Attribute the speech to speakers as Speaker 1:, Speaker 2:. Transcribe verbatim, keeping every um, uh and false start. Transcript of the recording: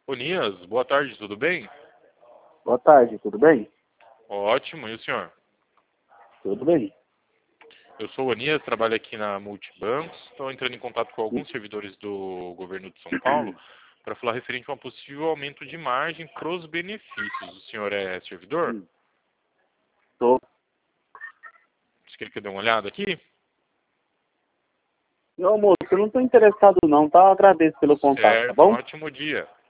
Speaker 1: Onias, boa tarde, tudo bem?
Speaker 2: Boa tarde, tudo bem?
Speaker 1: Ótimo, e o senhor?
Speaker 2: Tudo bem.
Speaker 1: Eu sou o Onias, trabalho aqui na Multibancos. Estou entrando em contato com alguns servidores do governo de São Paulo para falar referente a um possível aumento de margem para os benefícios. O senhor é servidor?
Speaker 2: Hum. Tô.
Speaker 1: Você quer que eu dê uma olhada aqui?
Speaker 2: Meu moço, eu não estou interessado não, tá? Eu agradeço pelo contato, tá
Speaker 1: Certo, um
Speaker 2: bom?
Speaker 1: ótimo dia.